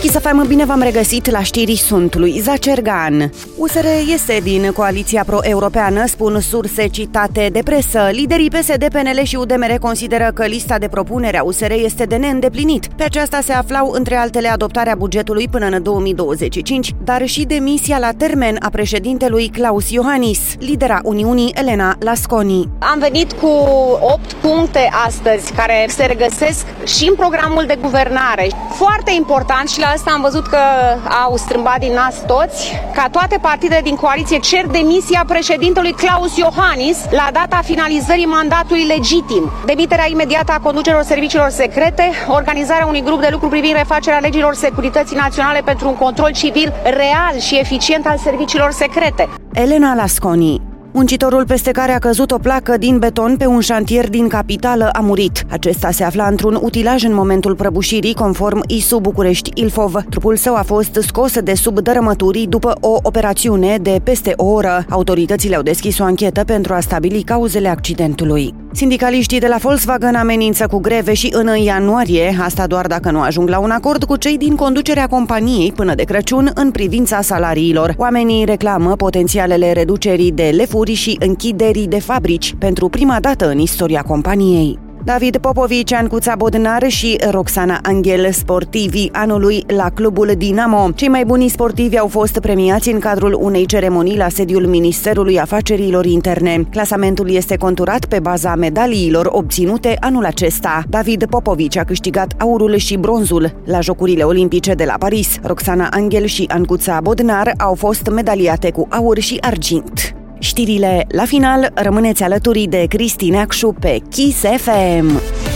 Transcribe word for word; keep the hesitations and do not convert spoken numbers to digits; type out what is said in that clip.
Kiss F M, bine v-am regăsit la știri, sunt Luiza Cergan. U S R este din coaliția pro-europeană, spun surse citate de presă. Liderii P S D, P N L și U D M R consideră că lista de propunere a U S R este de neîndeplinit. Pe aceasta se aflau, între altele, adoptarea bugetului până în două mii douăzeci și cinci, dar și demisia la termen a președintelui Klaus Iohannis. Lidera Uniunii, Elena Lasconi. Am venit cu opt puncte astăzi care se regăsesc și în programul de guvernare. Foarte important, și la asta am văzut că au strâmbat din nas toți, ca toate partidele din coaliție cer demisia președintelui Klaus Iohannis la data finalizării mandatului legitim, demiterea imediată a conducerilor serviciilor secrete, organizarea unui grup de lucru privind refacerea legilor securității naționale pentru un control civil real și eficient al serviciilor secrete. Elena Lasconi. Muncitorul peste care a căzut o placă din beton pe un șantier din capitală a murit. Acesta se afla într-un utilaj în momentul prăbușirii, conform I S U București Ilfov. Trupul său a fost scos de sub dărâmături după o operațiune de peste o oră. Autoritățile au deschis o anchetă pentru a stabili cauzele accidentului. Sindicaliștii de la Volkswagen amenință cu greve și în ianuarie, asta doar dacă nu ajung la un acord cu cei din conducerea companiei până de Crăciun în privința salariilor. Oamenii reclamă potențialele reducerii de lefuri și închiderii de fabrici pentru prima dată în istoria companiei. David Popovici, Ancuța Bodnar și Roxana Anghel, sportivii anului la clubul Dinamo. Cei mai buni sportivi au fost premiați în cadrul unei ceremonii la sediul Ministerului Afacerilor Interne. Clasamentul este conturat pe baza medaliilor obținute anul acesta. David Popovici a câștigat aurul și bronzul la Jocurile Olimpice de la Paris. Roxana Anghel și Ancuța Bodnar au fost medaliate cu aur și argint. Știrile la final, rămâneți alături de Cristi Neacșu pe Kiss F M.